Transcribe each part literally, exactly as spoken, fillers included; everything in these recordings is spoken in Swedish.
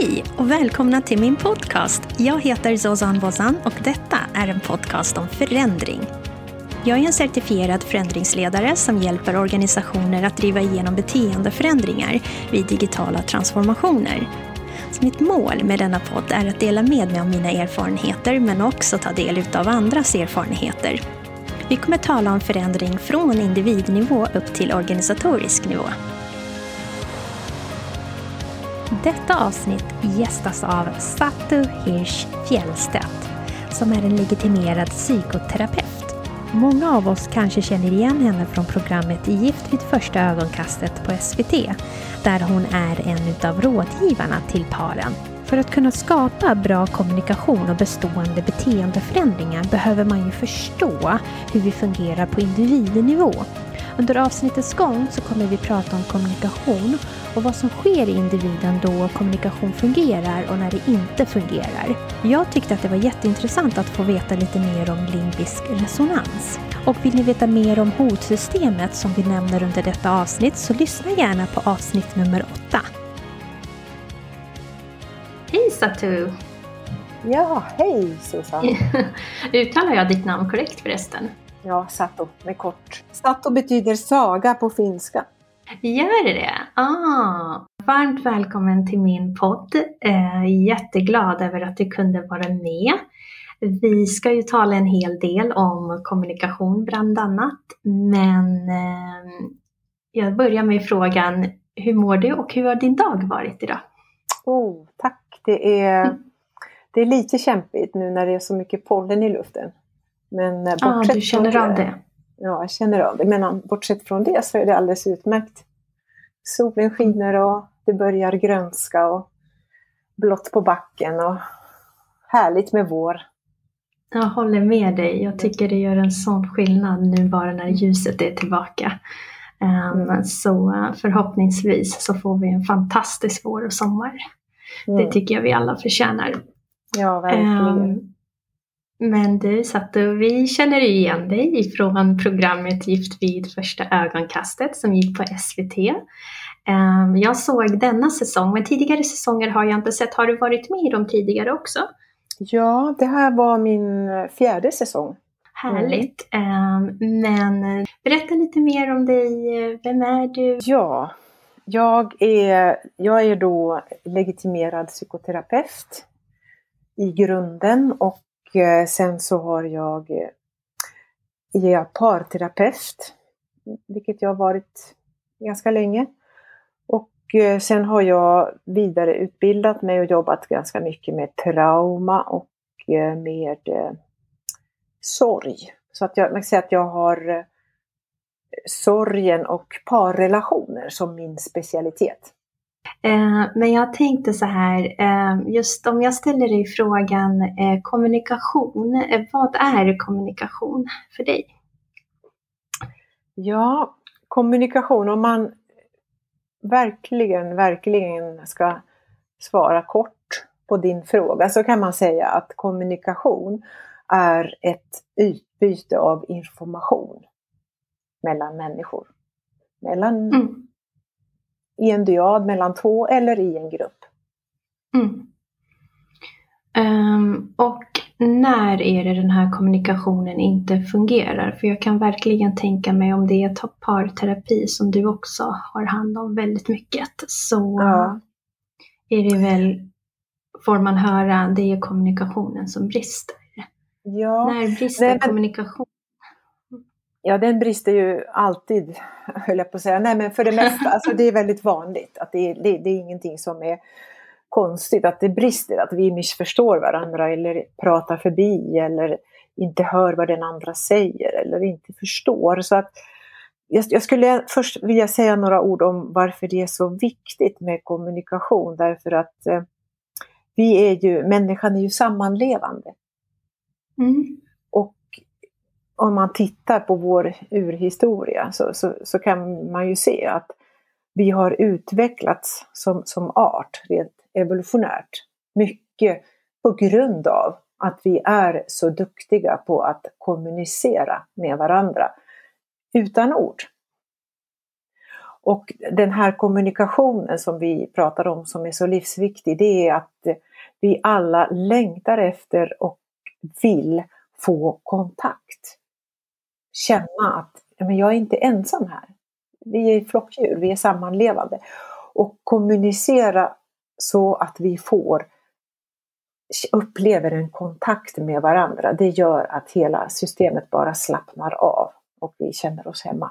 Hej och välkomna till min podcast. Jag heter Zozan Bozan och detta är en podcast om förändring. Jag är en certifierad förändringsledare som hjälper organisationer att driva igenom beteendeförändringar vid digitala transformationer. Så mitt mål med denna podd är att dela med mig av mina erfarenheter men också ta del av andras erfarenheter. Vi kommer tala om förändring från individnivå upp till organisatorisk nivå. Detta avsnitt gästas av Satu Hirsch Fjellstedt som är en legitimerad psykoterapeut. Många av oss kanske känner igen henne från programmet Gift vid första ögonkastet på S V T, där hon är en av rådgivarna till paren. För att kunna skapa bra kommunikation och bestående beteendeförändringar behöver man ju förstå hur vi fungerar på individnivå. Under avsnittets gång så kommer vi prata om kommunikation och vad som sker i individen då kommunikation fungerar och när det inte fungerar. Jag tyckte att det var jätteintressant att få veta lite mer om limbisk resonans. Och vill ni veta mer om hotsystemet som vi nämner under detta avsnitt så lyssna gärna på avsnitt nummer åtta. Hej Satu! Ja, hej Susanne! Uttalar jag ditt namn korrekt förresten? Ja, Sato med kort. Sato betyder saga på finska. Gör det det? Ah, varmt välkommen till min podd. Eh, jätteglad över att du kunde vara med. Vi ska ju tala en hel del om kommunikation bland annat. Men eh, jag börjar med frågan, hur mår du och hur har din dag varit idag? Oh, tack. Det är, mm. det är lite kämpigt nu när det är så mycket pollen i luften. Men bortsett ah, du känner av det? Ja, jag känner av det. Men bortsett från det så är det alldeles utmärkt. Solen skiner och det börjar grönska och blått på backen och härligt med vår. Jag håller med dig. Jag tycker det gör en sån skillnad nu bara när ljuset är tillbaka. Um, mm. Så förhoppningsvis så får vi en fantastisk vår och sommar. Mm. Det tycker jag vi alla förtjänar. Ja, verkligen. Um, Men du Satu, vi känner igen dig från programmet Gift vid första ögonkastet som gick på S V T. Um, jag såg denna säsong, men tidigare säsonger har jag inte sett. Har du varit med i dem tidigare också? Ja, det här var min fjärde säsong. Härligt. Mm. Um, men berätta lite mer om dig. Vem är du? Ja, jag är, jag är då legitimerad psykoterapeut i grunden och sen så har jag är parterapeut, vilket jag har varit ganska länge. Och sen har jag vidareutbildat mig och jobbat ganska mycket med trauma och med sorg. Så att jag, man kan säga att jag har sorgen och parrelationer som min specialitet. Men jag tänkte så här, just om jag ställer dig frågan kommunikation, vad är kommunikation för dig? Ja, kommunikation, om man verkligen, verkligen ska svara kort på din fråga så kan man säga att kommunikation är ett utbyte av information mellan människor. Mellan mm. i en dyad mellan två eller i en grupp. Mm. Um, och när är det den här kommunikationen inte fungerar? För jag kan verkligen tänka mig om det är parterapi som du också har hand om väldigt mycket. Så ja. Är det väl, får man höra, det är kommunikationen som brister. Ja. När brister Nej, men... kommunikation? Ja, den brister ju alltid, höll jag på att säga. Nej, men för det mesta, alltså det är väldigt vanligt. Att det, är, det, det är ingenting som är konstigt, att det brister. Att vi missförstår varandra eller pratar förbi eller inte hör vad den andra säger eller inte förstår. Så att jag, jag skulle först vilja säga några ord om varför det är så viktigt med kommunikation. Därför att eh, vi är ju, människan är ju sammanlevande. Mm. Och om man tittar på vår urhistoria så, så, så kan man ju se att vi har utvecklats som, som art rent evolutionärt. Mycket på grund av att vi är så duktiga på att kommunicera med varandra utan ord. Och den här kommunikationen som vi pratar om som är så livsviktig, det är att vi alla längtar efter och vill få kontakt. Känna att men jag är inte ensam här. Vi är flockdjur, vi är sammanlevande. Och kommunicera så att vi får upplever en kontakt med varandra. Det gör att hela systemet bara slappnar av och vi känner oss hemma.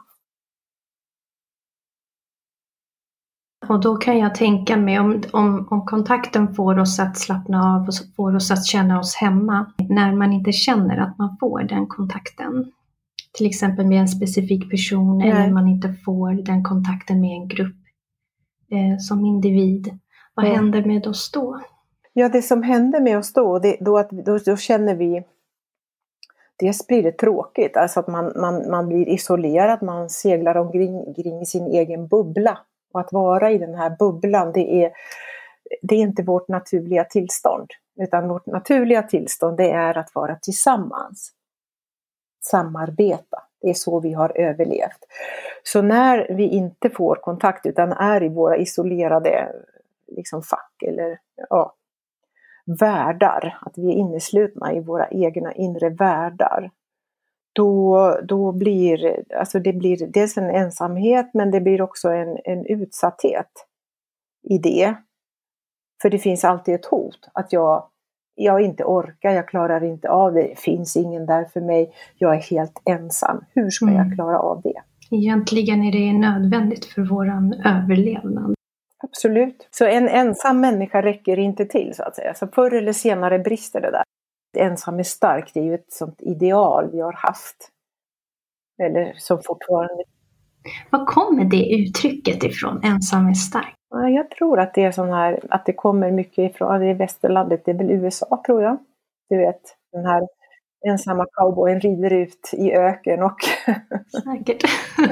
Och då kan jag tänka mig om, om, om kontakten får oss att slappna av och får oss att känna oss hemma när man inte känner att man får den kontakten. Till exempel med en specifik person. Nej. Eller man inte får den kontakten med en grupp eh, som individ. Vad ja. händer med oss då? Ja, det som händer med oss då, det, då, att, då, då känner vi, dels blir det tråkigt, alltså att man, man, man blir isolerad, man seglar omkring kring sin egen bubbla. Och att vara i den här bubblan, det är, det är inte vårt naturliga tillstånd. Utan vårt naturliga tillstånd, det är att vara tillsammans. Samarbeta, det är så vi har överlevt. Så när vi inte får kontakt utan är i våra isolerade liksom, fack eller ja, världar, att vi är inneslutna i våra egna inre världar, då, då blir, alltså det blir dels en ensamhet, men det blir också en, en utsatthet i det. För det finns alltid ett hot, att jag, jag inte orkar, jag klarar inte av det, det finns ingen där för mig, jag är helt ensam. Hur ska mm. jag klara av det? Egentligen är det nödvändigt för våran överlevnad. Absolut. Så en ensam människa räcker inte till, så att säga. Så förr eller senare brister det där. Ensam är stark, det är ju ett sånt ideal vi har haft. Eller som fortfarande. Var kommer det uttrycket ifrån, ensam är stark? Ja, jag tror att det är sån här, att det kommer mycket ifrån, det är västerlandet, det är väl U S A tror jag. Du vet, den här ensamma cowboyen rider ut i öken och säkert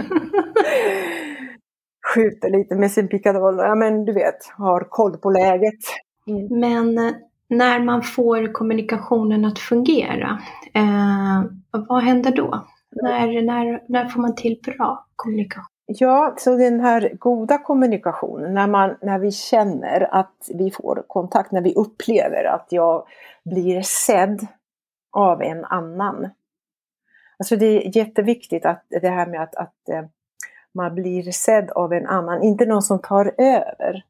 skjuter lite med sin pickadoll. Ja, men du vet, har koll på läget. Mm. Men när man får kommunikationen att fungera, eh, vad händer då? Mm. När, när, när får man till bra kommunikation? Ja, så den här goda kommunikationen, när, man, när vi känner att vi får kontakt, när vi upplever att jag blir sedd av en annan. Alltså det är jätteviktigt att det här med att, att man blir sedd av en annan, inte någon som tar över.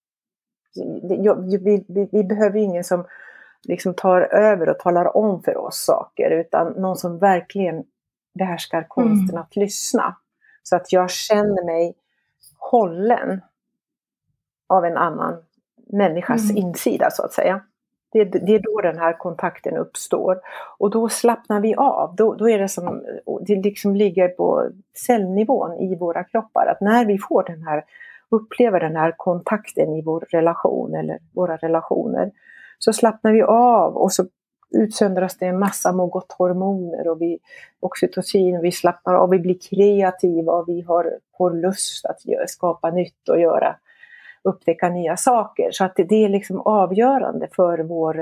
Vi, vi, vi behöver ingen som liksom tar över och talar om för oss saker, utan någon som verkligen behärskar konsten mm. att lyssna. Så att jag känner mig hållen av en annan människas mm. insida, så att säga. Det, det är då den här kontakten uppstår. Och då slappnar vi av. Då, då är det som, det liksom ligger på cellnivån i våra kroppar. Att när vi får den här, upplever den här kontakten i vår relation eller våra relationer, så slappnar vi av och så utsöndras det en massa morgothormoner och vi, oxytocin, vi slappnar av, vi blir kreativa och vi har, får lust att göra, skapa nytt och göra, upptäcka nya saker. Så att det, det är liksom avgörande för vår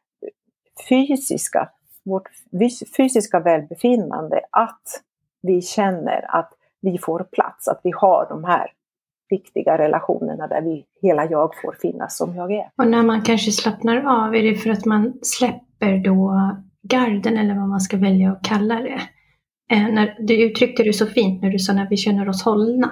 fysiska, vårt fysiska välbefinnande att vi känner att vi får plats, att vi har de här viktiga relationerna där vi, hela jag får finnas som jag är. Och när man kanske slappnar av, är det för att man släpper då garden eller vad man ska välja att kalla det? Eh, när, du uttryckte det så fint när du sa när vi känner oss hållna.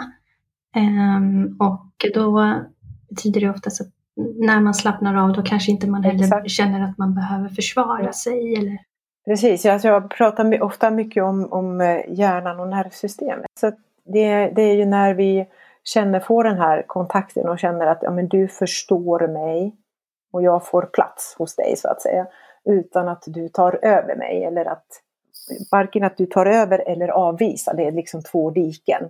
Eh, och då betyder det oftast att när man slappnar av då kanske inte man heller Exakt. känner att man behöver försvara ja. sig. Eller? Precis, alltså jag pratar ofta mycket om, om hjärnan och nervsystemet. Så det, det är ju när vi känner, får den här kontakten och känner att ja, men du förstår mig och jag får plats hos dig, så att säga, utan att du tar över mig, eller att varken att du tar över eller avvisar, det är liksom två diken.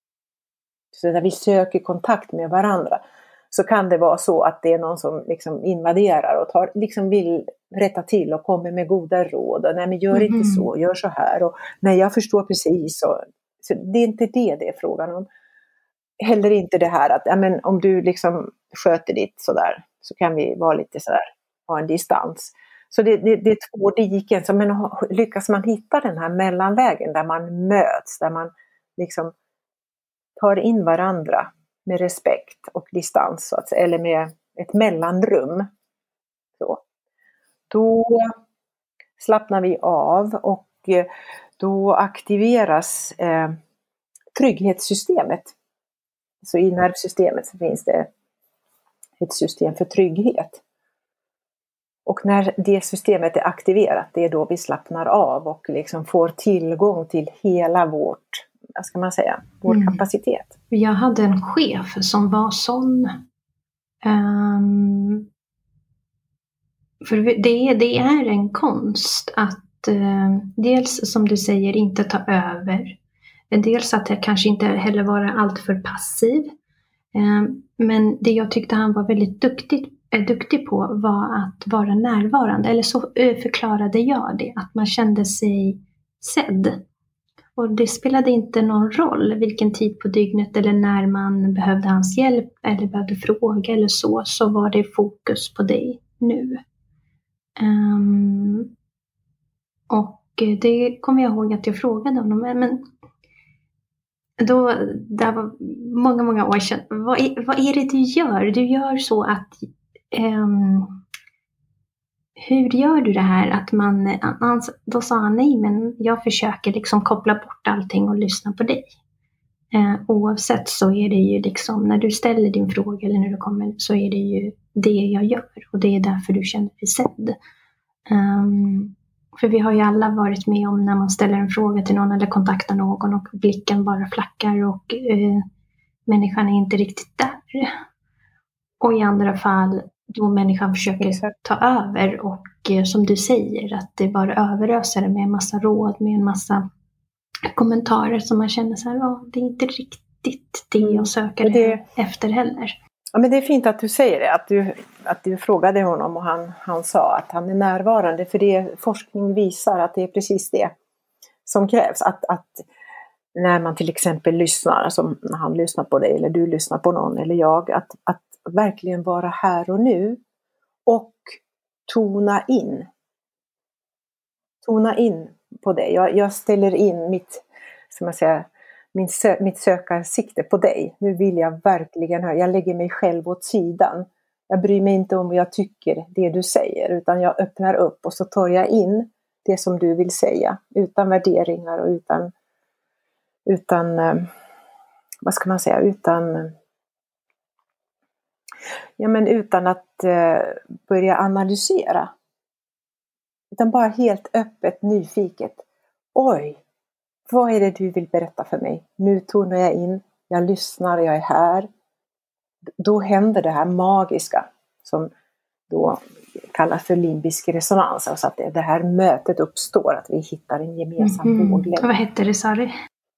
Så när vi söker kontakt med varandra så kan det vara så att det är någon som liksom invaderar och tar, liksom vill rätta till och kommer med goda råd och nej men gör mm. inte så, gör så här och nej jag förstår precis och, så det är inte det det är frågan om. Heller inte det här att ja, men om du liksom sköter ditt sådär så kan vi vara lite sådär, ha en distans. Så det, det, det är två diken, så men lyckas man hitta den här mellanvägen där man möts, där man liksom tar in varandra med respekt och distans, så att säga, eller med ett mellanrum, så, då slappnar vi av och då aktiveras eh, trygghetssystemet. Så i nervsystemet så finns det ett system för trygghet. Och när det systemet är aktiverat, det är då vi slappnar av och liksom får tillgång till hela vårt, vad ska man säga, vår mm. kapacitet. Jag hade en chef som var sån. Um, för det, det är en konst att uh, dels som du säger inte ta över. Dels att jag kanske inte heller vara allt för passiv. Um, men det jag tyckte han var väldigt duktig, är duktig på var att vara närvarande. Eller så uh, förklarade jag det. Att man kände sig sedd. Och det spelade inte någon roll vilken tid på dygnet eller när man behövde hans hjälp eller behövde fråga eller så, så var det fokus på dig nu. Um, och det kommer jag ihåg att jag frågade honom, men då, det var många, många år sedan, vad är, vad är det du gör? Du gör så att um, hur gör du det här? Att man, då sa han nej, men jag försöker liksom koppla bort allting och lyssna på dig. Eh, oavsett så är det ju liksom, när du ställer din fråga eller när du kommer, så är det ju det jag gör. Och det är därför du känner dig sedd. Um, för vi har ju alla varit med om när man ställer en fråga till någon eller kontaktar någon och blicken bara flackar och eh, människan är inte riktigt där. Och i andra fall då människan försöker ta över och eh, som du säger att det bara överöser med en massa råd, med en massa kommentarer som man känner så här, ja, det är inte riktigt det jag söker det, efter heller. Ja, men det är fint att du säger det, att du, att du frågade honom och han, han sa att han är närvarande, för det forskning visar att det är precis det som krävs. Att, att när man till exempel lyssnar, som när han lyssnar på dig eller du lyssnar på någon eller jag, att, att verkligen vara här och nu och tona in. Tona in på dig. Jag, jag ställer in mitt, som jag säger, min sö, mitt sökarsikte på dig. Nu vill jag verkligen höra. Jag lägger mig själv åt sidan. Jag bryr mig inte om vad jag tycker, det du säger, utan jag öppnar upp och så tar jag in det som du vill säga. Utan värderingar och utan, utan vad ska man säga, utan ja, men utan att eh, börja analysera. Utan bara helt öppet, nyfiket. Oj, vad är det du vill berätta för mig? Nu tonar jag in, jag lyssnar, jag är här. Då händer det här magiska som då kallas för limbisk resonans. Alltså att det här mötet uppstår, att vi hittar en gemensam mm-hmm. våglängd. Vad heter det, sa du?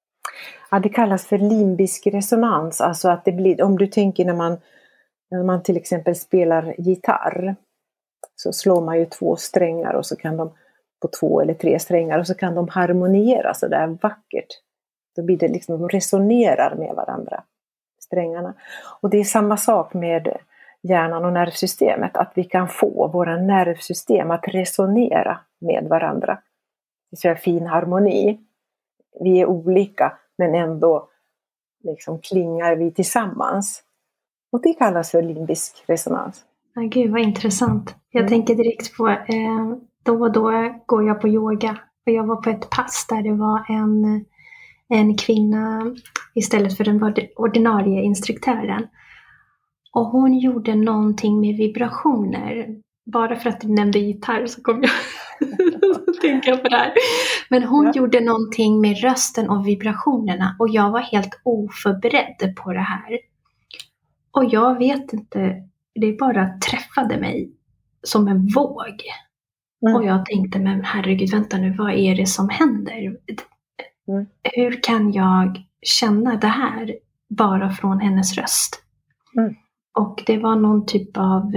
Ja, det kallas för limbisk resonans. Alltså att det blir, om du tänker när man När man till exempel spelar gitarr, så slår man ju två strängar och så kan de på två eller tre strängar och så kan de harmoniera så där vackert. Då blir det liksom, de resonerar med varandra, strängarna. Och det är samma sak med hjärnan och nervsystemet, att vi kan få våra nervsystem att resonera med varandra. Det är så fin harmoni. Vi är olika men ändå liksom klingar vi tillsammans. Och det kallas för limbisk resonans. Ah, gud vad intressant. Jag mm. tänker direkt på, eh, då och då går jag på yoga. Och jag var på ett pass där det var en, en kvinna istället för den ordinarie instruktören. Och hon gjorde någonting med vibrationer. Bara för att du nämnde gitarr så kom jag att tänka på det här. Men hon ja. gjorde någonting med rösten och vibrationerna. Och jag var helt oförberedd på det här. Och jag vet inte, det bara träffade mig som en våg. Mm. Och jag tänkte, men herregud, vänta nu, vad är det som händer? Mm. Hur kan jag känna det här bara från hennes röst? Mm. Och det var någon typ av,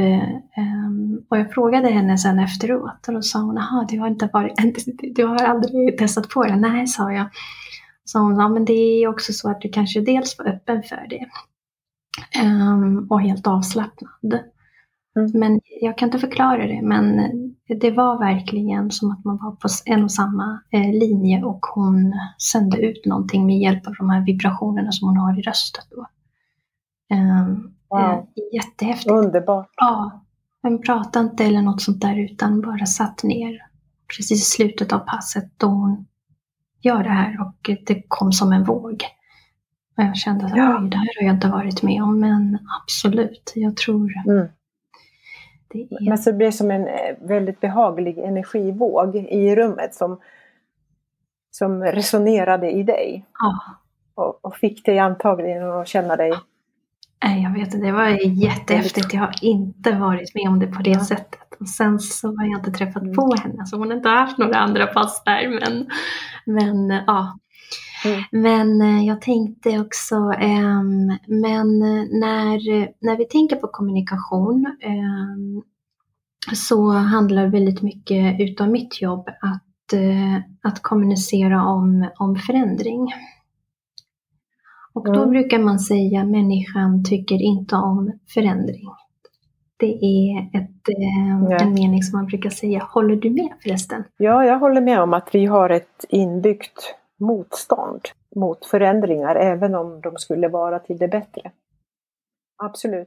um, och jag frågade henne sen efteråt. Och då sa hon, jaha, du har inte varit, du har aldrig testat på det. Nej, sa jag. Så hon sa, men det är också så att du kanske dels var öppen för det. Um, och helt avslappnad. Mm. Men jag kan inte förklara det, men det var verkligen som att man var på en och samma eh, linje och hon sände ut någonting med hjälp av de här vibrationerna som hon har i rösten då. Um, wow. eh, jättehäftigt. Underbart. Ja, men pratade inte eller något sånt där utan bara satt ner precis i slutet av passet då hon gör det här och det kom som en våg. Och jag kände att ja. Oj, det här har jag inte varit med om, men absolut, jag tror mm. det är... Men så det blir som en väldigt behaglig energivåg i rummet som, som resonerade i dig. Ja. Och, och fick dig antagligen att känna dig... Nej, jag vet inte, det var jättehäftigt. Jag har inte varit med om det på det ja. sättet. Och sen så har jag inte träffat mm. på henne, så hon har inte haft några andra pass där. Men, men ja... Mm. Men jag tänkte också, eh, men när, när vi tänker på kommunikation eh, så handlar väldigt mycket utav mitt jobb att, eh, att kommunicera om, om förändring. Och då mm. brukar man säga att människan tycker inte om förändring. Det är ett, eh, ja. en mening som man brukar säga. Håller du med förresten? Ja, jag håller med om att vi har ett inbyggt motstånd mot förändringar, även om de skulle vara till det bättre. Absolut.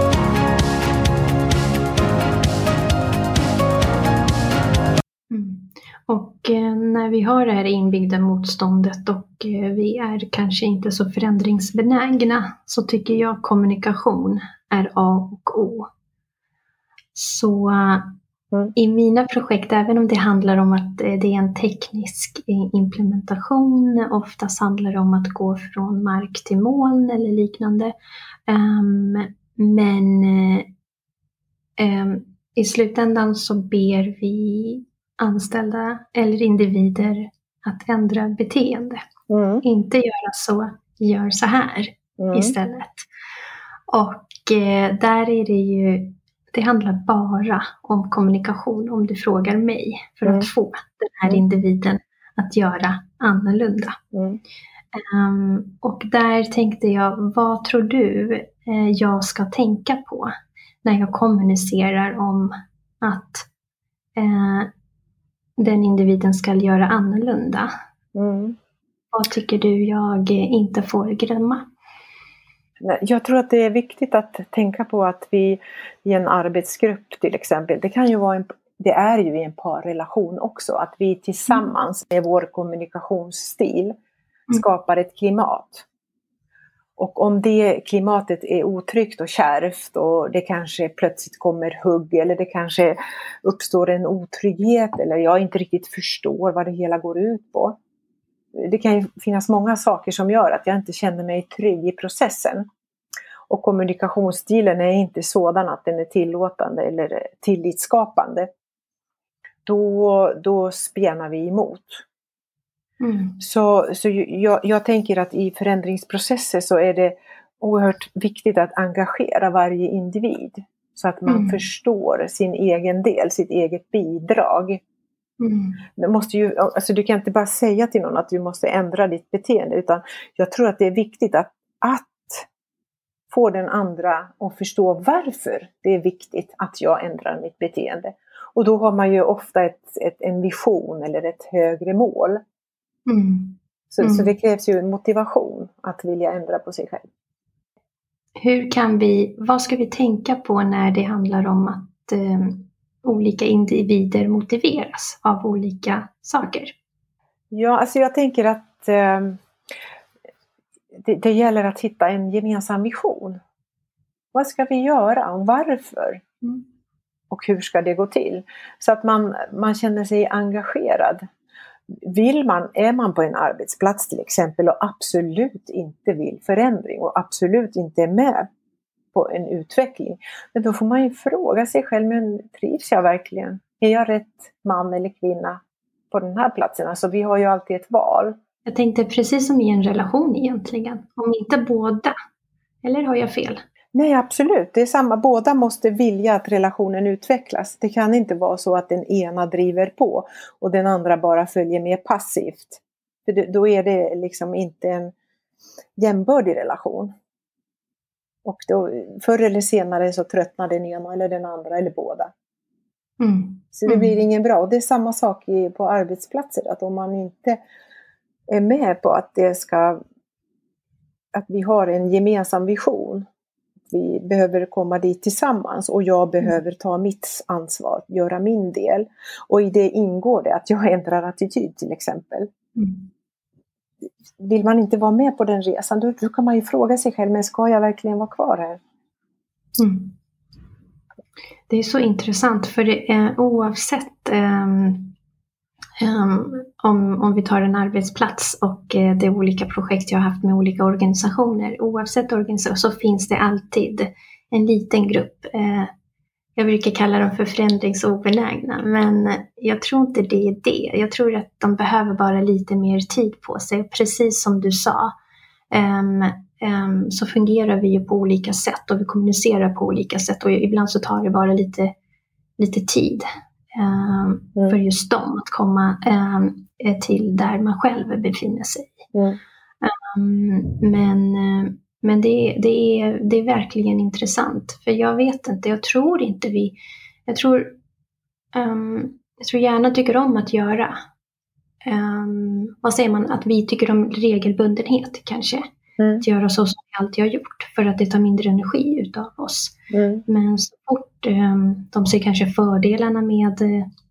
Mm. Och eh, när vi har det här inbyggda motståndet och eh, vi är kanske inte så förändringsbenägna, så tycker jag kommunikation är A och O. Så Mm. i mina projekt, även om det handlar om att det är en teknisk implementation, oftast handlar det om att gå från mark till moln eller liknande. Um, men um, i slutändan så ber vi anställda eller individer att ändra beteende. Mm. Inte göra så, gör så här mm. istället. Och eh, där är det ju Det handlar bara om kommunikation om du frågar mig för mm. att få den här mm. individen att göra annorlunda. Mm. Um, och där tänkte jag, vad tror du eh, jag ska tänka på när jag kommunicerar om att eh, den individen ska göra annorlunda? Mm. Vad tycker du jag inte får glömma? Jag tror att det är viktigt att tänka på att vi i en arbetsgrupp till exempel, det kan ju vara en, det är ju i en parrelation också, att vi tillsammans med vår kommunikationsstil skapar ett klimat. Och om det klimatet är otryggt och kärvt och det kanske plötsligt kommer hugg eller det kanske uppstår en otrygghet eller jag inte riktigt förstår vad det hela går ut på. Det kan ju finnas många saker som gör att jag inte känner mig trygg i processen. Och kommunikationsstilen är inte sådan att den är tillåtande eller tillitsskapande. Då, då spjärnar vi emot. Mm. Så, så jag, jag tänker att i förändringsprocesser så är det oerhört viktigt att engagera varje individ. Så att man mm. förstår sin egen del, sitt eget bidrag. Mm. Det måste ju, alltså du kan inte bara säga till någon att du måste ändra ditt beteende, utan jag tror att det är viktigt att, att få den andra att förstå varför det är viktigt att jag ändrar mitt beteende. Och då har man ju ofta ett, ett, en vision eller ett högre mål. Mm. Så, mm. så det krävs ju en motivation att vilja ändra på sig själv. Hur kan vi, vad ska vi tänka på när det handlar om att eh, olika individer motiveras av olika saker? Ja, alltså jag tänker att eh, det, det gäller att hitta en gemensam vision. Vad ska vi göra och varför? Mm. Och hur ska det gå till? Så att man, man känner sig engagerad. Vill man, är man på en arbetsplats till exempel och absolut inte vill förändring och absolut inte är med på en utveckling. Men då får man ju fråga sig själv, men trivs jag verkligen? Är jag rätt man eller kvinna på den här platsen? Alltså vi har ju alltid ett val. Jag tänkte precis som i en relation egentligen. Om inte båda. Eller har jag fel? Nej, absolut. Det är samma. Båda måste vilja att relationen utvecklas. Det kan inte vara så att den ena driver på och den andra bara följer med passivt. För då är det liksom inte en jämbördig relation. Och då, förr eller senare så tröttnar den ena eller den andra eller båda. Mm. Så det Mm. blir ingen bra. Och det är samma sak i, på arbetsplatser. Att om man inte är med på att det ska, att vi har en gemensam vision. Vi behöver komma dit tillsammans och jag behöver ta mitt ansvar, göra min del. Och i det ingår det att jag ändrar attityd till exempel. Mm. Vill man inte vara med på den resan, då, då kan man ju fråga sig själv, men ska jag verkligen vara kvar här? Mm. Det är så intressant för det är oavsett um, um, om, om vi tar en arbetsplats och uh, det är olika projekt jag har haft med olika organisationer. Oavsett organisation så finns det alltid en liten grupp. Uh, jag brukar kalla dem för förändringsobenägna, men jag tror inte det är det. Jag tror att de behöver bara lite mer tid på sig. Precis som du sa um, um, så fungerar vi ju på olika sätt och vi kommunicerar på olika sätt. Och ibland så tar det bara lite, lite tid um, mm. för just dem att komma um, till där man själv befinner sig. Mm. Um, men... Um, Men det, det, är, det är verkligen intressant. För jag vet inte, jag tror inte vi... Jag tror, um, jag tror gärna tycker om att göra. Um, vad säger man? Att vi tycker om regelbundenhet kanske. Mm. Att göra så som vi alltid har gjort. För att det tar mindre energi utav oss. Mm. Men så fort um, de ser kanske fördelarna med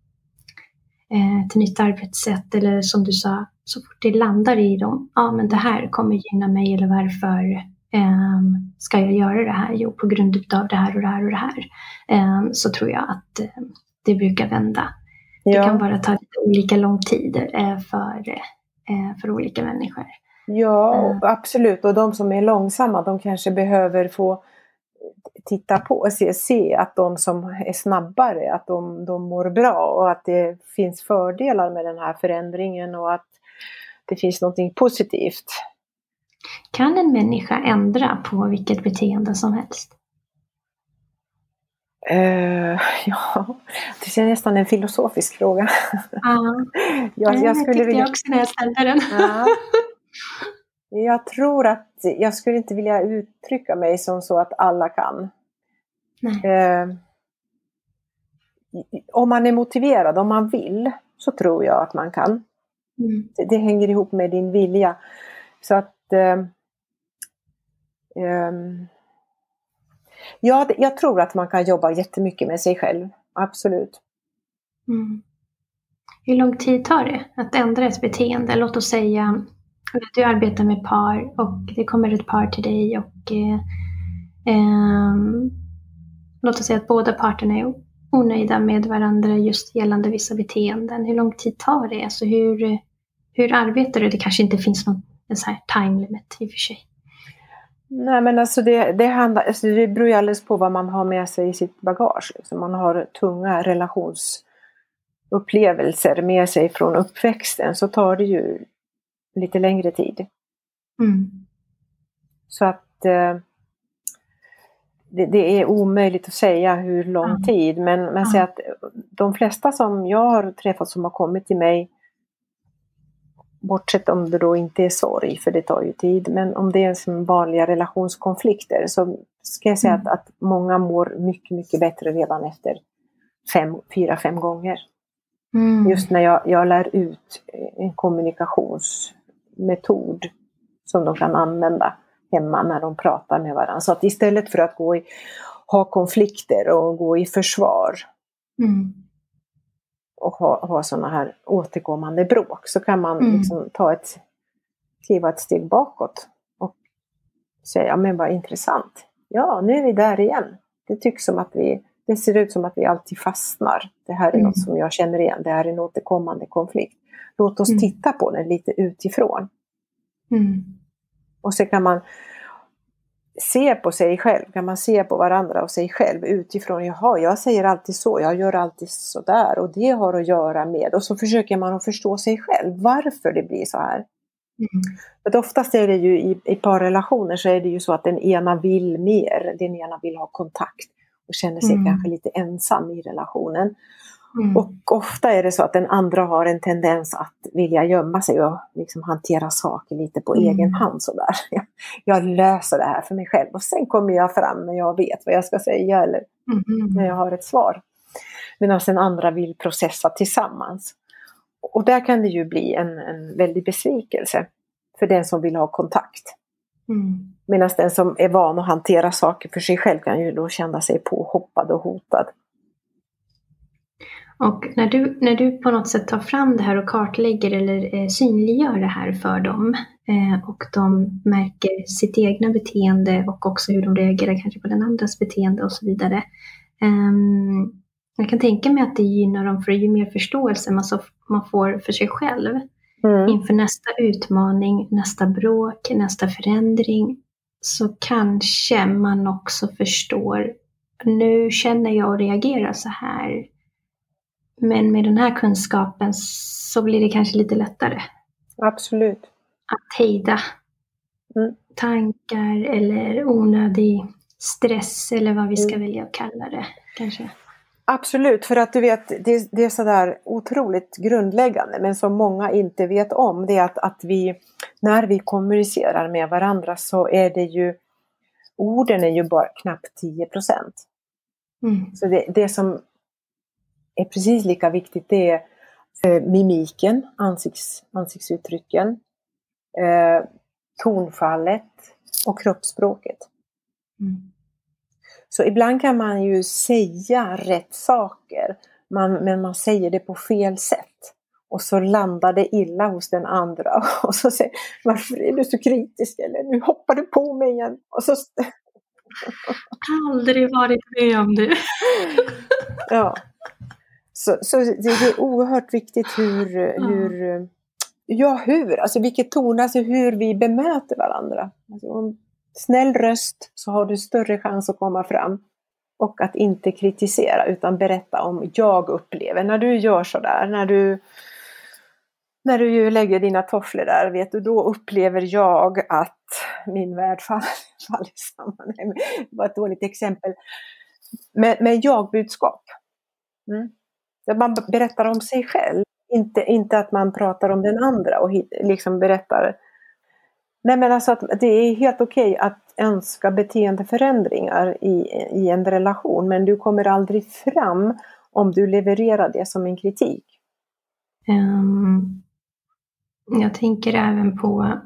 uh, ett nytt arbetssätt. Eller som du sa, så fort det landar i dem. Ja, men det här kommer gynna mig eller varför... Um, ska jag göra det här? Jo, på grund av det här och det här och det här. Um, så tror jag att um, det brukar vända. Ja. Det kan bara ta lite olika lång tid uh, för, uh, för olika människor. Ja, uh. absolut. Och de som är långsamma, de kanske behöver få titta på och se, se att de som är snabbare, att de, de mår bra och att det finns fördelar med den här förändringen och att det finns något positivt. Kan en människa ändra på vilket beteende som helst? Uh, ja, det är nästan en filosofisk fråga. Ja, jag, jag, jag skulle tyckte vilja... jag också när jag ställde den. Ja. Jag tror att jag skulle inte vilja uttrycka mig som så att alla kan. Uh, om man är motiverad, om man vill, så tror jag att man kan. Mm. Det, det hänger ihop med din vilja. Så att uh, Um, ja, jag tror att man kan jobba jättemycket med sig själv. Absolut. Mm. Hur lång tid tar det att ändra ett beteende? Låt oss säga att du arbetar med par och det kommer ett par till dig och eh, eh, låt oss säga att båda parterna är onöjda med varandra just gällande vissa beteenden. Hur lång tid tar det? Alltså hur, hur arbetar du? Det kanske inte finns någon en så här time limit i och för sig. Nej, men alltså det, det, handlar, alltså det beror ju alldeles på vad man har med sig i sitt bagage. Liksom man har tunga relationsupplevelser med sig från uppväxten, så tar det ju lite längre tid. Mm. Så att eh, det, det är omöjligt att säga hur lång mm. tid. Men man säger att de flesta som jag har träffat som har kommit till mig, bortsett om det då inte är sorg, för det tar ju tid. Men om det är som vanliga relationskonflikter, så ska jag säga mm. att, att många mår mycket, mycket bättre redan efter fem, fyra, fem gånger. Mm. Just när jag, jag lär ut en kommunikationsmetod som de kan använda hemma när de pratar med varandra. Så att istället för att gå i, ha konflikter och gå i försvar mm. och ha, ha sådana här återkommande bråk, så kan man mm. liksom ta ett, kliva ett steg bakåt och säga, ja men vad intressant. Ja, nu är vi där igen. Det tycks som att vi, det ser ut som att vi alltid fastnar. Det här är mm. något som jag känner igen. Det här är en återkommande konflikt. Låt oss mm. titta på den lite utifrån. Mm. Och så kan man se på sig själv. Kan man se på varandra och sig själv utifrån. Jaha, jag säger alltid så. Jag gör alltid så där. Och det har att göra med. Och så försöker man att förstå sig själv. Varför det blir så här. Mm. För oftast är det ju i, i parrelationer, så är det ju så att den ena vill mer. Den ena vill ha kontakt. Och känner sig mm. kanske lite ensam i relationen. Mm. Och ofta är det så att den andra har en tendens att vilja gömma sig och liksom hantera saker lite på mm. egen hand. Sådär. Jag, jag löser det här för mig själv och sen kommer jag fram när jag vet vad jag ska säga eller mm. när jag har ett svar. Medan den andra vill processa tillsammans. Och där kan det ju bli en, en väldig besvikelse för den som vill ha kontakt. Mm. Medan den som är van att hantera saker för sig själv kan ju då känna sig påhoppad och hotad. Och när du, när du på något sätt tar fram det här och kartlägger eller eh, synliggör det här för dem eh, och de märker sitt egna beteende och också hur de reagerar kanske på den andras beteende och så vidare. Eh, jag kan tänka mig att det gynnar dem för ju mer förståelse man, så, man får för sig själv mm. inför nästa utmaning, nästa bråk, nästa förändring, så kanske man också förstår, nu känner jag och reagerar så här. Men med den här kunskapen så blir det kanske lite lättare. Absolut. Att hejda mm. tankar eller onödig stress eller vad vi ska mm. välja att kalla det kanske. Absolut, för att du vet, det, det är sådär otroligt grundläggande men som många inte vet om. Det är att, att vi, när vi kommunicerar med varandra så är det ju, orden är ju bara knappt tio procent. Mm. Så det, det som är precis lika viktigt, det är eh, mimiken, ansikts, ansiktsuttrycken, eh, tonfallet och kroppsspråket. Mm. Så ibland kan man ju säga rätt saker, man, men man säger det på fel sätt. Och så landar det illa hos den andra. Och så säger, varför är du så kritisk? Eller nu hoppar du på mig igen. Och så... Aldrig varit med om det. Ja. Så, så det är oerhört viktigt hur, hur, ja hur, alltså vilket ton, alltså hur vi bemöter varandra. Alltså, om snäll röst så har du större chans att komma fram. Och att inte kritisera utan berätta om jag upplever. När du gör sådär, när du, när du ju lägger dina tofflor där, vet du, då upplever jag att min värld faller, faller samman. Det var ett dåligt exempel. Med, med jag-budskap. Mm. Man berättar om sig själv. Inte, inte att man pratar om den andra och liksom berättar. Nej, men alltså att det är helt okej att önska beteendeförändringar i, i en relation. Men du kommer aldrig fram om du levererar det som en kritik. Um, jag tänker även på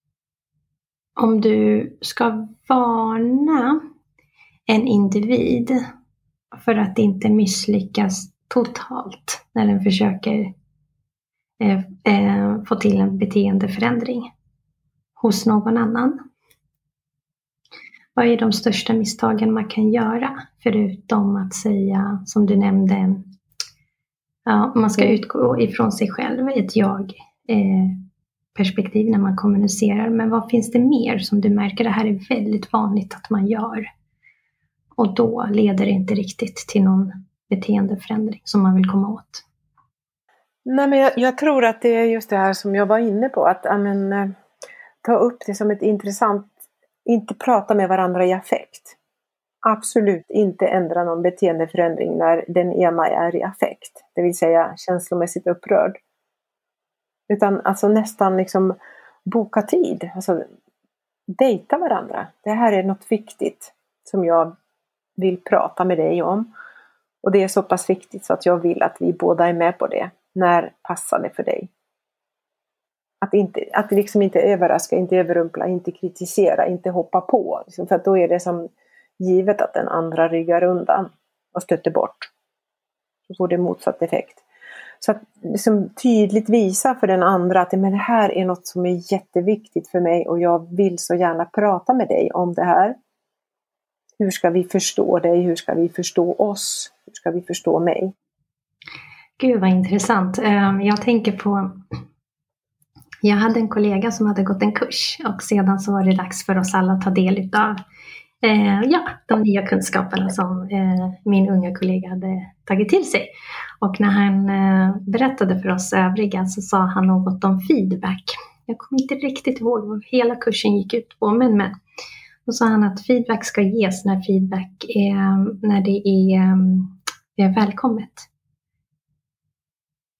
om du ska varna en individ för att inte misslyckas totalt när den försöker eh, eh, få till en beteendeförändring hos någon annan. Vad är de största misstagen man kan göra förutom att säga, som du nämnde, ja, man ska utgå ifrån sig själv, ett jag-perspektiv eh, när man kommunicerar. Men vad finns det mer som du märker? Det här är väldigt vanligt att man gör. Och då leder det inte riktigt till någon beteendeförändring som man vill komma åt. Nej, men jag, jag tror att det är just det här som jag var inne på. Att amen, ta upp det som ett intressant, inte prata med varandra i affekt. Absolut inte ändra någon beteendeförändring när den ena är i affekt. Det vill säga känslomässigt upprörd. Utan alltså nästan liksom boka tid. Alltså dejta varandra. Det här är något viktigt som jag vill prata med dig om. Och det är så pass viktigt så att jag vill att vi båda är med på det. När passar det för dig? Att, inte, att liksom inte överraska, inte överrumpla, inte kritisera, inte hoppa på. Liksom, för att då är det som givet att den andra ryggar undan och stöter bort. Så får det motsatt effekt. Så att liksom tydligt visa för den andra att men det här är något som är jätteviktigt för mig och jag vill så gärna prata med dig om det här. Hur ska vi förstå dig? Hur ska vi förstå oss? Hur ska vi förstå mig? Gud vad intressant. Jag tänker på, jag hade en kollega som hade gått en kurs och sedan så var det dags för oss alla att ta del av eh, ja, de nya kunskaperna som eh, min unga kollega hade tagit till sig. Och när han eh, berättade för oss övriga så sa han något om feedback. Jag kommer inte riktigt ihåg vad hela kursen gick ut på, men men. Då sa han att feedback ska ges när feedback är, när det är, är välkommet.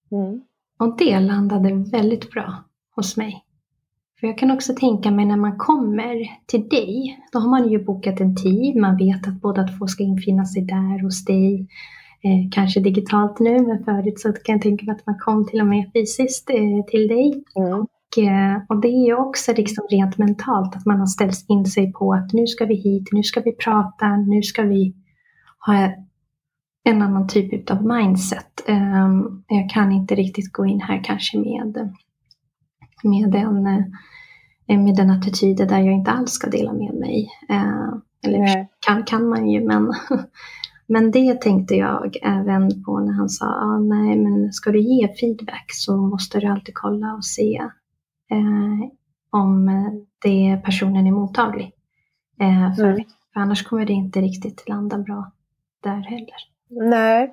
Mm. Och det landade väldigt bra hos mig. För jag kan också tänka mig när man kommer till dig, då har man ju bokat en tid. Man vet att båda två ska infinna sig där hos dig. Eh, kanske digitalt nu, men förut så kan jag tänka mig att man kom till och med fysiskt eh, till dig. Mm. Och, eh, och det är ju också liksom rent mentalt att man har ställt in sig på att nu ska vi hit, nu ska vi prata, nu ska vi ha en annan typ av mindset. Eh, jag kan inte riktigt gå in här kanske med, med den... Eh, med den attityden där jag inte alls ska dela med mig. Eh, eller kan, kan man ju, men, men det tänkte jag även på när han sa, ah, nej men ska du ge feedback så måste du alltid kolla och se eh, om det personen är mottaglig. Eh, för, mm. för annars kommer det inte riktigt landa bra där heller. Nej,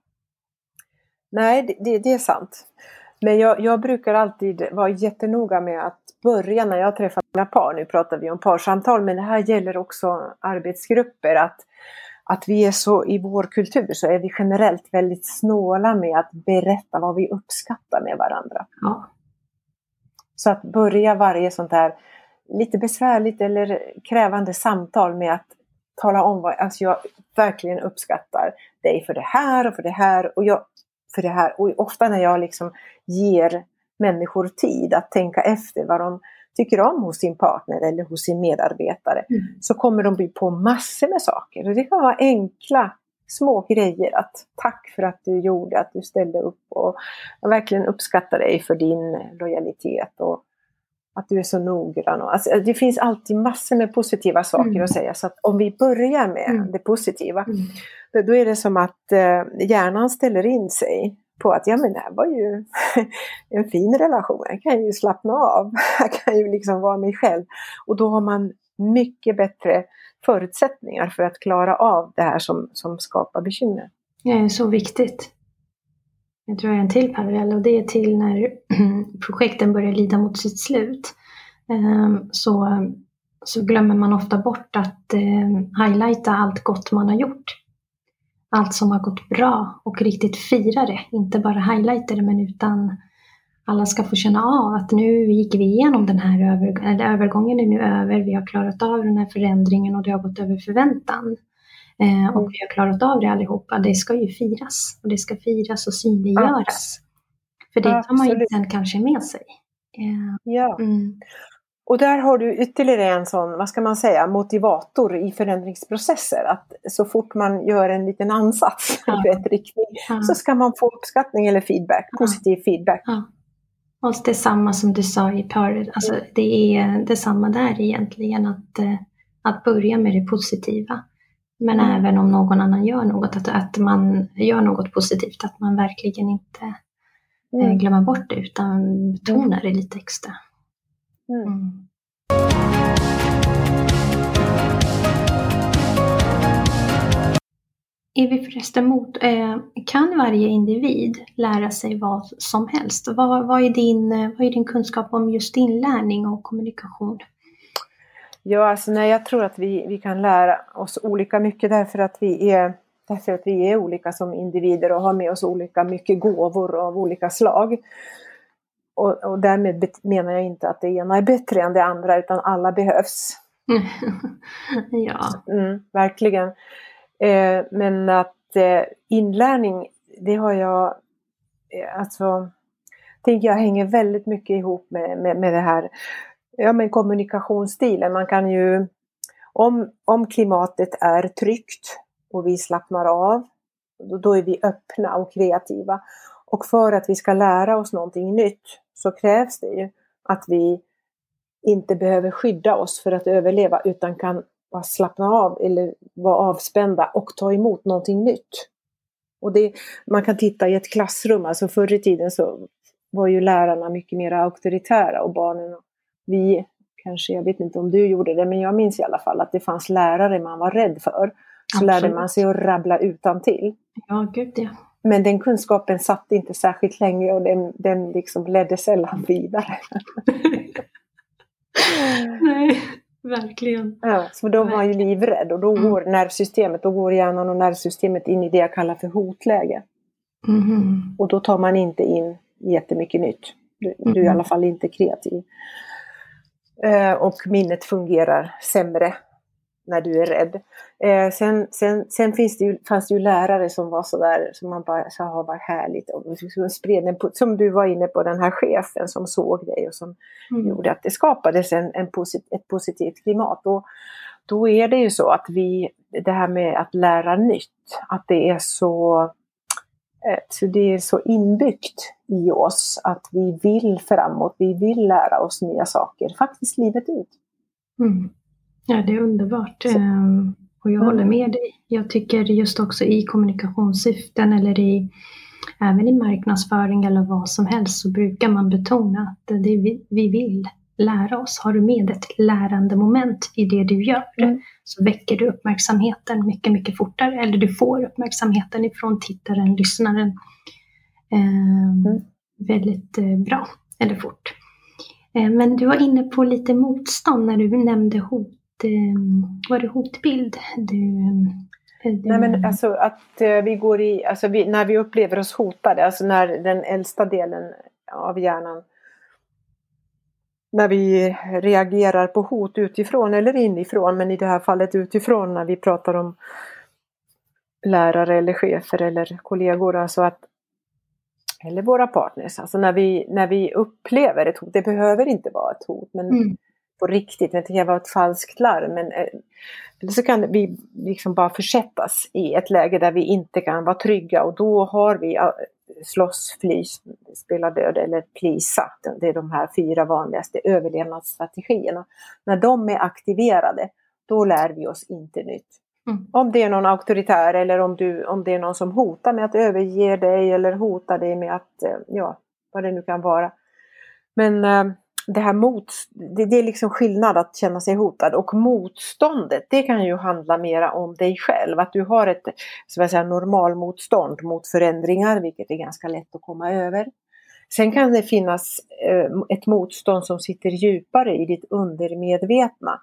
nej det, det är sant. Men jag, jag brukar alltid vara jättenoga med att börja när jag träffar mina par. Nu pratar vi om parsamtal, men det här gäller också arbetsgrupper. Att, att vi är så, i vår kultur så är vi generellt väldigt snåla med att berätta vad vi uppskattar med varandra. Ja. Så att börja varje sånt här lite besvärligt eller krävande samtal med att tala om vad alltså jag verkligen uppskattar dig för det här och för det här och jag för det här. Och ofta när jag liksom ger människor tid att tänka efter vad de tycker om hos sin partner eller hos sin medarbetare. Mm. Så kommer de bli på massor med saker. Och det kan vara enkla små grejer. Att tack för att du gjorde, att du ställde upp. Och jag verkligen uppskattar dig för din lojalitet. Och att du är så noggrann. Och, alltså, det finns alltid massor med positiva saker mm. att säga. Så att om vi börjar med mm. det positiva. Mm. Då, då är det som att eh, hjärnan ställer in sig. På att ja men det här var ju en fin relation. Jag kan ju slappna av. Jag kan ju liksom vara mig själv. Och då har man mycket bättre förutsättningar för att klara av det här som, som skapar bekymmer. Det är så viktigt. Jag tror jag är en till parallell. Och det är till när projekten börjar lida mot sitt slut. Så, så glömmer man ofta bort att highlighta allt gott man har gjort. Allt som har gått bra och riktigt fira det. Inte bara highlighta det men utan alla ska få känna av att nu gick vi igenom den här över, eller övergången är nu över. Vi har klarat av den här förändringen och det har gått över förväntan. Eh, och vi har klarat av det allihopa. Det ska ju firas. Och det ska firas och synliggöras. För det tar man ju sen kanske med sig. Eh, ja. Mm. Och där har du ytterligare en sån, vad ska man säga, motivator i förändringsprocesser. Att så fort man gör en liten ansats ja. i rätt riktning ja. så ska man få uppskattning eller feedback, ja. positiv feedback. Ja. Och det är samma som du sa i paret. Alltså, mm. det är detsamma där egentligen. Att, att börja med det positiva. Men mm. även om någon annan gör något, att, att man gör något positivt. Att man verkligen inte mm. glömmer bort det utan betonar det lite extra. Mm. Mm. Är vi förresten mot, eh, kan varje individ lära sig vad som helst? Vad, vad, är din, vad är din kunskap om just inlärning och kommunikation? Ja, alltså nej, jag tror att vi, vi kan lära oss olika mycket därför att vi är därför att vi är olika som individer och har med oss olika mycket gåvor av olika slag. Och, och därmed menar jag inte att det ena är bättre än det andra utan alla behövs. ja. Mm, verkligen. Eh, men att eh, inlärning, det har jag, eh, alltså, tänker jag hänger väldigt mycket ihop med, med, med det här, ja men kommunikationsstilen. Man kan ju, om, om klimatet är tryggt och vi slappnar av, då, då är vi öppna och kreativa. Och för att vi ska lära oss någonting nytt så krävs det ju att vi inte behöver skydda oss för att överleva utan kan bara slappna av eller vara avspända och ta emot någonting nytt. Och det, man kan titta i ett klassrum, alltså förr i tiden så var ju lärarna mycket mer auktoritära och barnen, vi kanske, jag vet inte om du gjorde det, men jag minns i alla fall att det fanns lärare man var rädd för. Så Absolut. lärde man sig att rabbla utantill. Ja, gud ja. Men den kunskapen satt inte särskilt länge och den, den liksom ledde sällan vidare. Nej, verkligen. Ja, så då var man ju livrädd och då går mm. nervsystemet, då går hjärnan och nervsystemet in i det jag kallar för hotläge. Mm. Och då tar man inte in jättemycket nytt. Du, Mm. du är i alla fall inte kreativ. Eh, och minnet fungerar sämre när du är rädd. Eh, sen sen, sen finns det ju, fanns det ju lärare som var sådär, som man bara sa har varit härligt. Och som, spred en, som du var inne på, den här chefen som såg dig och som Mm. gjorde att det skapades en, en posit, ett positivt klimat. Och då är det ju så att vi, det här med att lära nytt, att det är så, så det är så inbyggt i oss att vi vill framåt, vi vill lära oss nya saker, faktiskt livet ut. Mm. Ja, det är underbart. Um, och jag mm. håller med dig. Jag tycker just också i kommunikationssyften eller i, även i marknadsföring eller vad som helst, så brukar man betona att det vi, vi vill lära oss. Har du med ett lärande moment i det du gör, mm. så väcker du uppmärksamheten mycket, mycket fortare. Eller du får uppmärksamheten ifrån tittaren, lyssnaren um, mm. väldigt uh, bra eller fort. Men du var inne på lite motstånd när du nämnde hot. Var det hotbild? Du, du... Nej, men alltså att vi går i, alltså vi, när vi upplever oss hotade, alltså när den äldsta delen av hjärnan, när vi reagerar på hot utifrån eller inifrån, men i det här fallet utifrån när vi pratar om lärare eller chefer eller kollegor, alltså att eller våra partners, alltså när vi, när vi upplever ett hot, det behöver inte vara ett hot, men mm. på riktigt, det kan vara ett falskt larm, men eller så kan vi liksom bara försättas i ett läge där vi inte kan vara trygga, och då har vi slåss, fly, spela död eller plisa. Det är de här fyra vanligaste överlevnadsstrategierna. När de är aktiverade, då lär vi oss inte nytt. Mm. Om det är någon auktoritär eller om, du, om det är någon som hotar med att överge dig eller hotar dig med att, ja, vad det nu kan vara. Men äh, det här mot, det, det är liksom skillnad att känna sig hotad, och motståndet, det kan ju handla mera om dig själv. Att du har ett, så att säga, normalmotstånd mot förändringar, vilket är ganska lätt att komma över. Sen kan det finnas äh, ett motstånd som sitter djupare i ditt undermedvetna.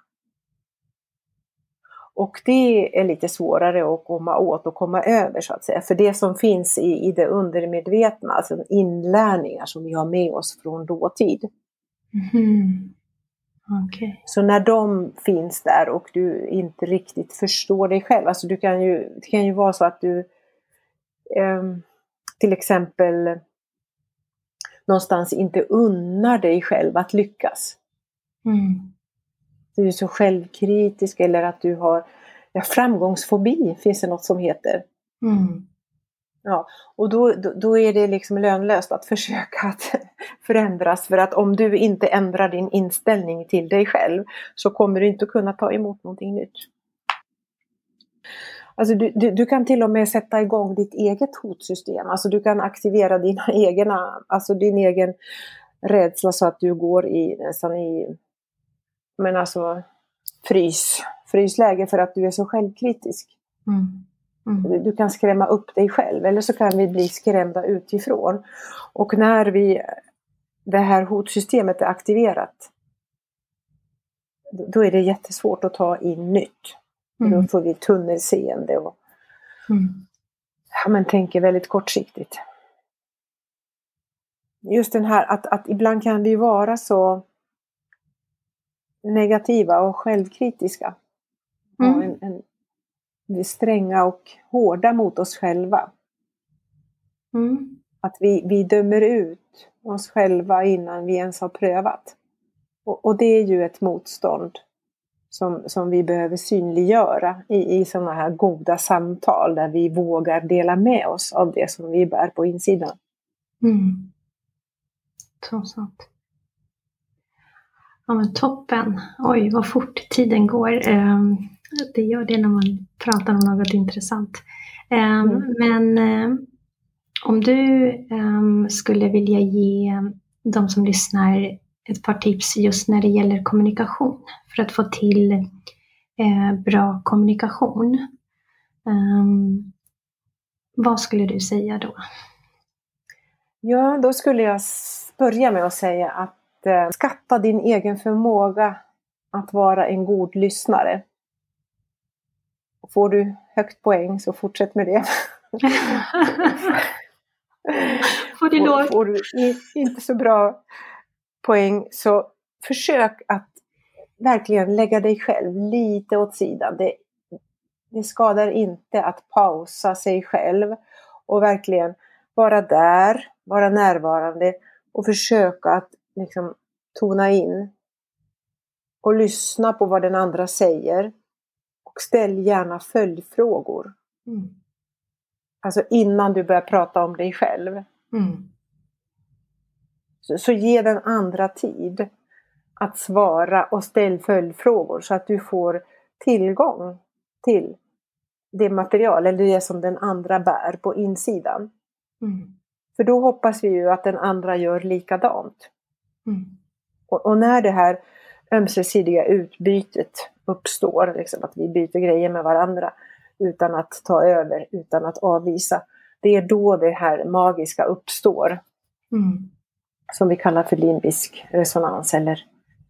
Och det är lite svårare att komma åt och komma över, så att säga. För det som finns i, i det undermedvetna, alltså inlärningar som vi har med oss från dåtid. Mm. Okay. Så när de finns där och du inte riktigt förstår dig själv. Alltså du kan ju, det kan ju vara så att du eh, till exempel någonstans inte unnar dig själv att lyckas. Mm. Du är så självkritisk, eller att du har ja, framgångsfobi, finns det något som heter. Mm. Ja, och då, då, då är det liksom lönlöst att försöka att förändras, för att om du inte ändrar din inställning till dig själv så kommer du inte kunna ta emot någonting nytt. Alltså du, du, du kan till och med sätta igång ditt eget hotsystem, alltså du kan aktivera dina egna, alltså din egen rädsla, så att du går i nästan i men alltså frys, frysläge för att du är så självkritisk. Mm. Mm. Du, du kan skrämma upp dig själv, eller så kan vi bli skrämda utifrån. Och när vi, det här hotsystemet är aktiverat, då är det jättesvårt att ta in nytt. Mm. Då får vi tunnelseende och mm. ja, men tänker väldigt kortsiktigt. Just den här att, att ibland kan vi vara så negativa och självkritiska. Mm. Och en, en, vi är stränga och hårda mot oss själva. Mm. Att vi, vi dömer ut oss själva innan vi ens har prövat. Och, och det är ju ett motstånd som, som vi behöver synliggöra i, i sådana här goda samtal, där vi vågar dela med oss av det som vi bär på insidan. Mm. Så sant. Ja, men toppen. Oj, vad fort tiden går. Det gör det när man pratar om något intressant. Mm. Men om du skulle vilja ge de som lyssnar ett par tips just när det gäller kommunikation, för att få till bra kommunikation, vad skulle du säga då? Ja, då skulle jag börja med att säga att skatta din egen förmåga att vara en god lyssnare. Får du högt poäng så fortsätt med det. Får du lov? Får du inte så bra poäng, så försök att verkligen lägga dig själv lite åt sidan. Det, det skadar inte att pausa sig själv och verkligen vara där, vara närvarande och försöka att liksom tona in och lyssna på vad den andra säger. Och ställ gärna följdfrågor. Mm. Alltså innan du börjar prata om dig själv. Mm. Så, så ge den andra tid att svara och ställ följdfrågor. Så att du får tillgång till det material eller det som den andra bär på insidan. Mm. För då hoppas vi ju att den andra gör likadant. Mm. Och, och när det här ömsesidiga utbytet uppstår, liksom att vi byter grejer med varandra utan att ta över, utan att avvisa. Det är då det här magiska uppstår. Mm. Som vi kallar för limbisk resonans eller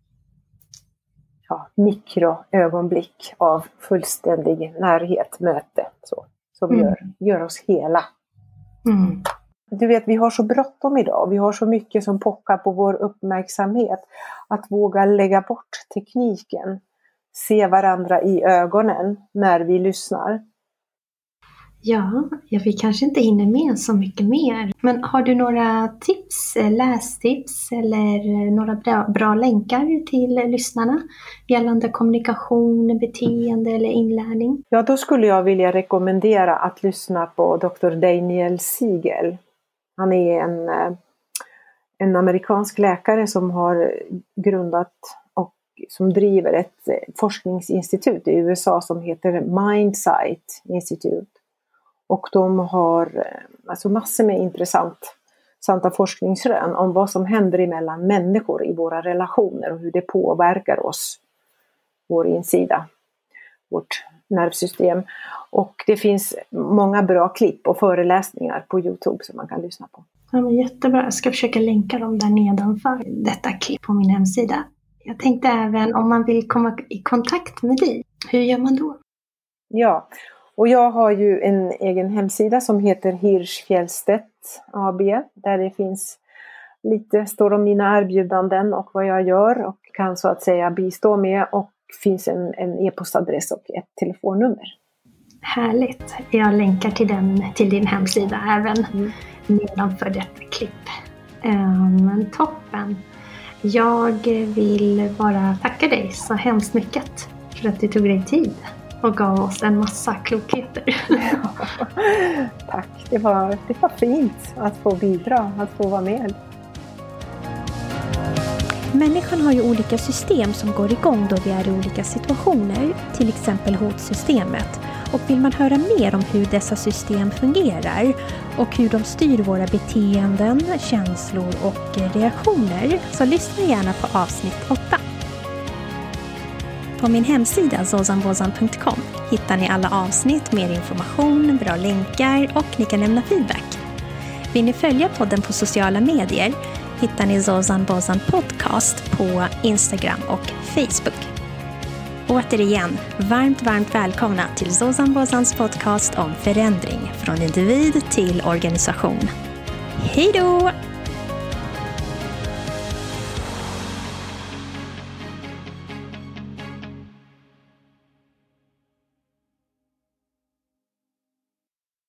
ja, mikroögonblick av fullständig närhet, möte. Så, som mm. gör, gör oss hela. Mm. Du vet, vi har så bråttom idag. Vi har så mycket som pockar på vår uppmärksamhet. Att våga lägga bort tekniken. Se varandra i ögonen när vi lyssnar. Ja, ja, vi kanske inte hinner med så mycket mer. Men har du några tips, lästips eller några bra, bra länkar till lyssnarna gällande kommunikation, beteende eller inlärning? Ja, då skulle jag vilja rekommendera att lyssna på doktor Daniel Siegel. Han är en, en amerikansk läkare som har grundat och som driver ett forskningsinstitut i U S A som heter Mindsight Institute. Och de har alltså massor med intressant, intressanta forskningsrön om vad som händer emellan människor i våra relationer och hur det påverkar oss, vår insida, vårt nervsystem. Och det finns många bra klipp och föreläsningar på YouTube som man kan lyssna på. Ja, men jättebra. Jag ska försöka länka dem där nedanför detta klipp på min hemsida. Jag tänkte även om man vill komma i kontakt med dig, hur gör man då? Ja, och jag har ju en egen hemsida som heter Hirsch Fjellstedt A B. Där det finns lite, står om mina erbjudanden och vad jag gör och kan så att säga bistå med. Och finns en, en e-postadress och ett telefonnummer. Härligt. Jag länkar till, den, till din hemsida även mm. nedanför detta klipp. Men um, toppen. Jag vill bara tacka dig så hemskt mycket för att du tog dig tid och gav oss en massa klokheter. Ja, tack. Det var, det var fint att få bidra, att få vara med. Människan har ju olika system som går igång då vi är i olika situationer, till exempel hotsystemet. Och vill man höra mer om hur dessa system fungerar och hur de styr våra beteenden, känslor och reaktioner, så lyssna gärna på avsnitt åtta. På min hemsida zozan bozan punkt com hittar ni alla avsnitt, mer information, bra länkar och ni kan lämna feedback. Vill ni följa podden på sociala medier hittar ni Zozan Bozan Podcast på Instagram och Facebook. Återigen, varmt, varmt välkomna till Zozan Bozans podcast om förändring från individ till organisation. Hej då!